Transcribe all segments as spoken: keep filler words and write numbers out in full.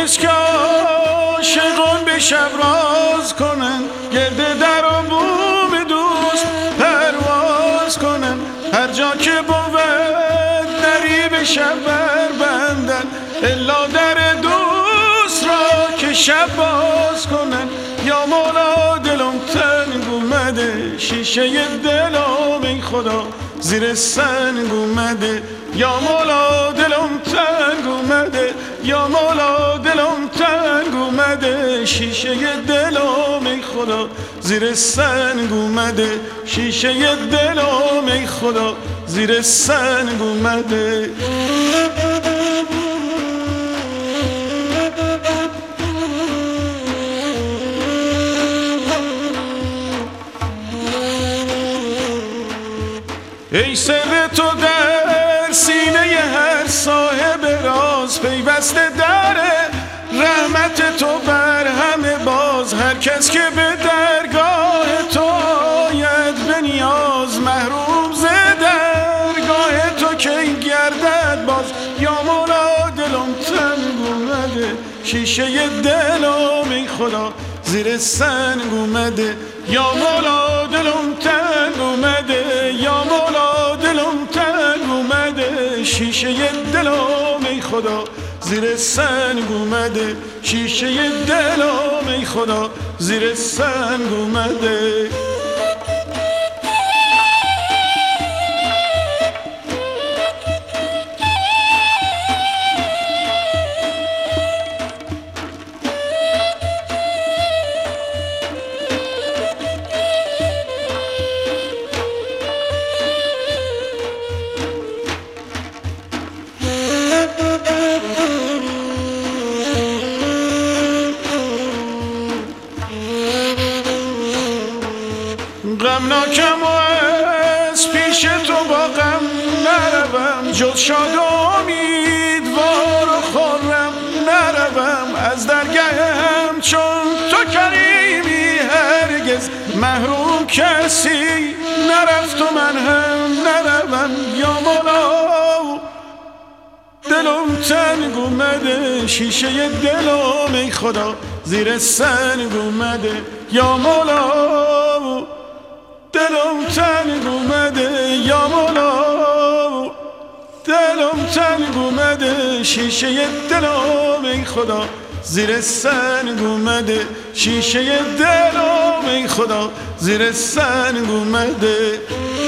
بس که عاشقان به شب راز کنن، گرد در و بوم دوست پرواز کنن. هر جا که بود دری به شب بربندن، الا در دوست را که شب باز کنن. یا مولا دلم تنگ اومده، شیشه دلم ای خدا زیر سنگ اومده. یا مولا دلم تنگ اومده، یا مولا دلم تنگ اومده. شیشه دلم ای خدا زیر سنگ اومده، شیشه دلم ای خدا زیر سنگ اومده. ای سر تو در سینه هر صاحب راز، پیوسته در رحمت تو بر همه باز. هر کس که به درگاه تو آید به نیاز، محروم ز درگاه تو کی گردد باز. یا مولا دلم تنگ اومده، شیشه دلم ای خدا زیر سنگ اومده. یا مولا دلم تنگ اومده، یا مولا دلم تنگ اومده. شیشه دلم ای خدا زیر سنگ اومده، شیشه دلم ای خدا زیر سنگ اومده. غمناکم و از پیش تو با غم نروم، جز شاد و امیدوار و خرم نروم. از درگهم چون تو کریمی هرگز محروم کسی نرفت و من هم نروم. یا مولا دلم تنگ اومده، شیشه دلم ای خدا زیر سنگ اومده. یا مولا دلم تنگ اومده، یا مولا دلم تنگ اومده. شیشه دلم ای خدا زیر سنگ اومده، شیشه دلم ای خدا زیر سنگ اومده.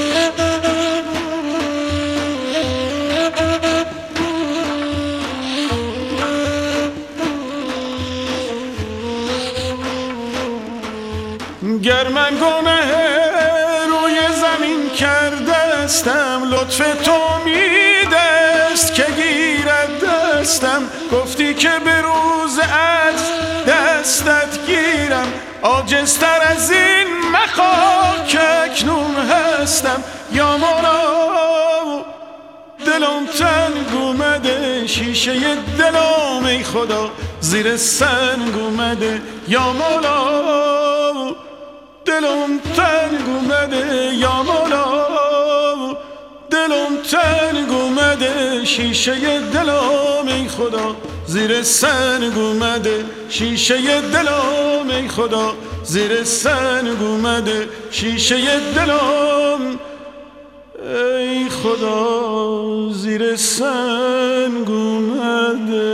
گر من گناه روی زمین کرده استم، لطف تو میدست که گیرد دستم. گفتی که به روز عجز دستت گیرم، عاجزتر از این مخواه که اکنون هستم. یا مولا دلم تنگ اومده، شیشه دلم ای خدا زیر سنگ اومده. یا مولا دلم تنگ اومده، یا مولا دلم تنگ اومده. شیشه دلم ای خدا زیر سنگ اومده، شیشه دلم ای خدا زیر سنگ اومده. شیشه دلم ای خدا زیر سنگ اومده.